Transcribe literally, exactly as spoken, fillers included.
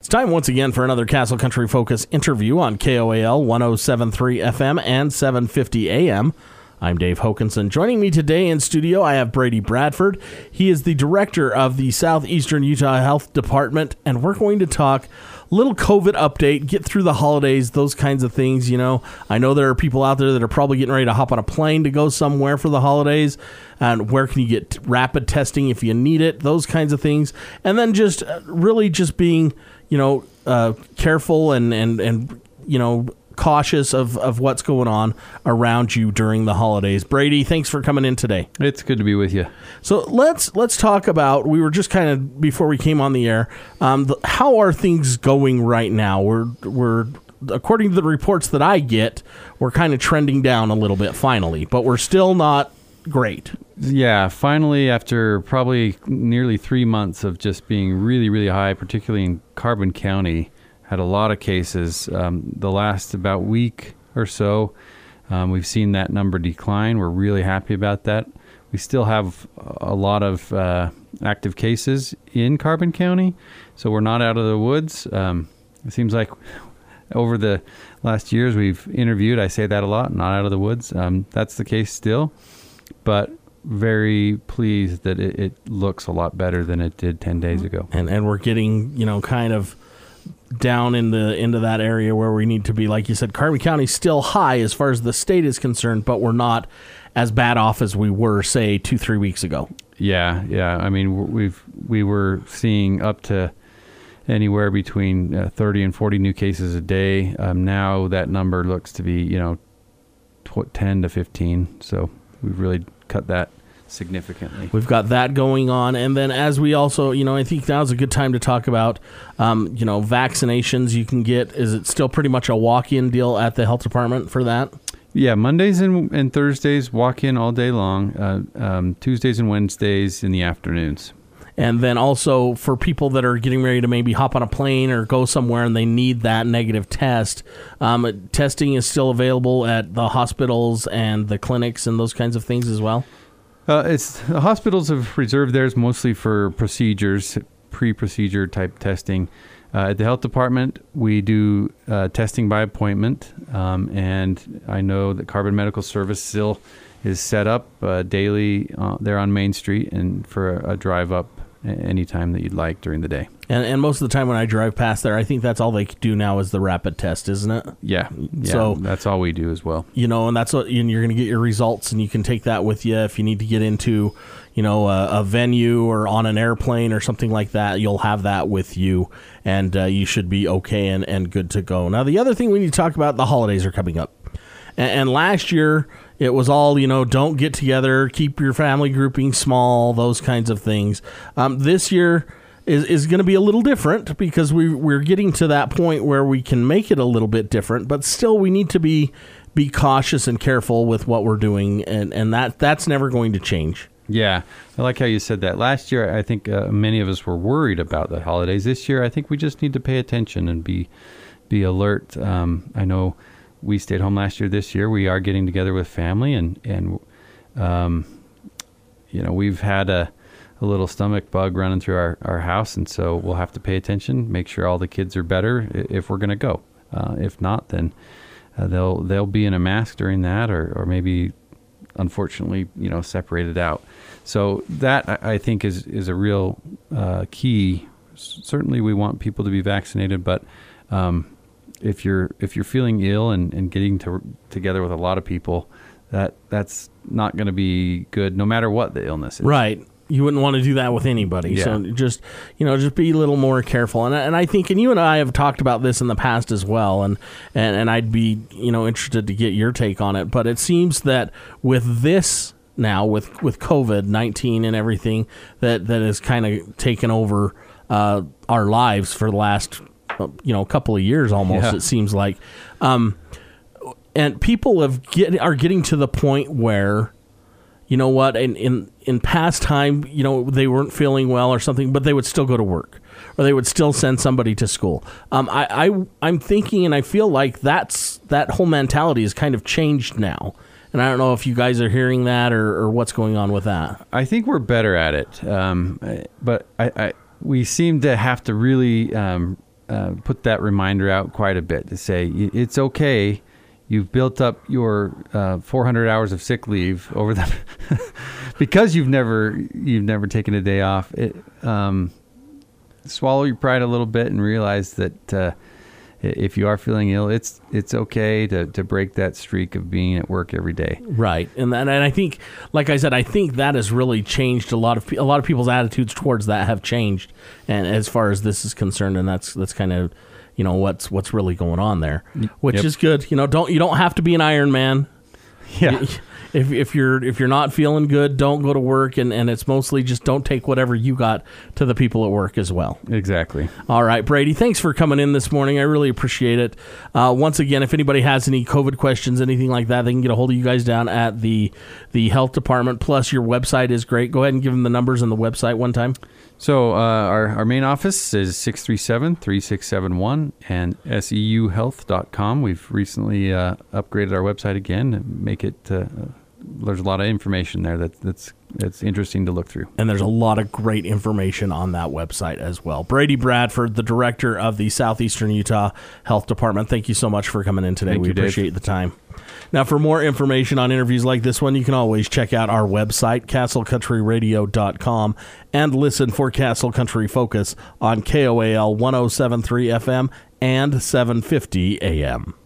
time once again for another Castle Country Focus interview on K O A L one oh seven point three F M and seven fifty A M. I'm Dave Hokinson. Joining me today in studio, I have Brady Bradford. He is the director of the Southeastern Utah Health Department, and we're going to talk a little COVID update, get through the holidays, those kinds of things. You know, I know there are people out there that are probably getting ready to hop on a plane to go somewhere for the holidays, and where can you get rapid testing if you need it, those kinds of things. And then just really just being, you know, uh, careful and, and, and, you know, cautious of, of what's going on around you during the holidays. Brady, thanks for coming in today. It's good to be with you. So let's let's talk about, we were just kind of, before we came on the air, um, the, how are things going right now? We're, we're according to the reports that I get, we're kind of trending down a little bit finally, but we're still not great. Yeah, finally, after probably nearly three months of just being really, really high, particularly in Carbon County, had a lot of cases. Um, the last about week or so, um, we've seen that number decline. We're really happy about that. We still have a lot of uh, active cases in Carbon County, so we're not out of the woods. Um, it seems like over the last years we've interviewed, I say that a lot, not out of the woods. Um, that's the case still, but very pleased that it, it looks a lot better than it did ten days ago. And and we're getting, you know, kind of down in the into that area where we need to be. Like you said, Carbon County's still high as far as the state is concerned, but we're not as bad off as we were, say, two, three weeks ago. Yeah, yeah. I mean, we've we were seeing up to anywhere between uh, thirty and forty new cases a day. Um, now that number looks to be, you know, tw- ten to fifteen. So we've really cut that significantly. We've got that going on. And then as we also, you know, I think now's a good time to talk about, um, you know, vaccinations you can get. Is it still pretty much a walk-in deal at the health department for that? Yeah, Mondays and, and Thursdays, walk in all day long. Uh, um, Tuesdays and Wednesdays in the afternoons. And then also for people that are getting ready to maybe hop on a plane or go somewhere and they need that negative test, um, testing is still available at the hospitals and the clinics and those kinds of things as well? Uh, it's the hospitals have reserved theirs mostly for procedures, pre-procedure type testing. Uh, at the health department, we do uh, testing by appointment, um, and I know that Carbon Medical Service still is set up uh, daily uh, there on Main Street and for a, a drive up anytime that you'd like during the day. And and most of the time when I drive past there, I think that's all they do now is the rapid test, isn't it? Yeah. yeah so that's all we do as well. You know, and that's what, and you're going to get your results, and you can take that with you if you need to get into, you know, a, a venue or on an airplane or something like that. You'll have that with you, and uh, you should be okay and, and good to go. Now, the other thing we need to talk about, the holidays are coming up. And, and last year, it was all, you know, don't get together, keep your family grouping small, those kinds of things. Um, this year is, is going to be a little different because we, we're getting to that point where we can make it a little bit different, but still we need to be be cautious and careful with what we're doing, and, and that that's never going to change. Yeah, I like how you said that. Last year, I think uh, many of us were worried about the holidays. This year, I think we just need to pay attention and be be alert. Um, I know we stayed home last year. This year, we are getting together with family, and and um, you know, we've had a, a little stomach bug running through our, our house, and so we'll have to pay attention, make sure all the kids are better if we're going to go. Uh, if not, then uh, they'll they'll be in a mask during that, or or maybe unfortunately, you know, separated out. So that I, I think is is a real uh, key. S- certainly, we want people to be vaccinated, but um, if you're if you're feeling ill and, and getting to, together with a lot of people, that that's not going to be good, no matter what the illness is. Right. You wouldn't want to do that with anybody. Yeah. So just, you know, just be a little more careful. And and I think, and you and I have talked about this in the past as well, and, and, and I'd be, you know, interested to get your take on it. But it seems that with this now, with, with COVID nineteen and everything that, that has kind of taken over uh, our lives for the last, you know, couple of years almost, Yeah. it seems like. Um, and people have get, are getting to the point where, you know what, in, in in past time, you know, they weren't feeling well or something, but they would still go to work, or they would still send somebody to school. Um, I, I, I'm thinking, and I feel like that's that whole mentality has kind of changed now. And I don't know if you guys are hearing that or, or what's going on with that. I think we're better at it, um, but I, I we seem to have to really um, uh, put that reminder out quite a bit to say it's okay. You've built up your uh, four hundred hours of sick leave over the because you've never you've never taken a day off. It, um, swallow your pride a little bit and realize that uh, if you are feeling ill, it's it's okay to, to break that streak of being at work every day. Right, and and I think, like I said, I think that has really changed a lot of a lot of people's attitudes towards that have changed, and as far as this is concerned, and that's that's kind of, you know, what's what's really going on there, which yep. is good. You know, don't you don't have to be an Iron Man. Yeah. If if you're if you're not feeling good, don't go to work, and, and it's mostly just don't take whatever you got to the people at work as well. Exactly. All right, Brady, thanks for coming in this morning. I really appreciate it. Uh, once again, if anybody has any COVID questions, anything like that, they can get a hold of you guys down at the the health department. Plus, your website is great. Go ahead and give them the numbers and the website one time. So uh, our, our main office is six three seven, three six seven one and S E U health dot com. We've recently uh, upgraded our website again and make it, uh, there's a lot of information there that, that's that's interesting to look through. And there's a lot of great information on that website as well. Brady Bradford, the director of the Southeastern Utah Health Department, thank you so much for coming in today. Thank we you, appreciate Dave. the time. Now, for more information on interviews like this one, you can always check out our website, castle country radio dot com, and listen for Castle Country Focus on K O A L one oh seven point three F M and seven fifty A M.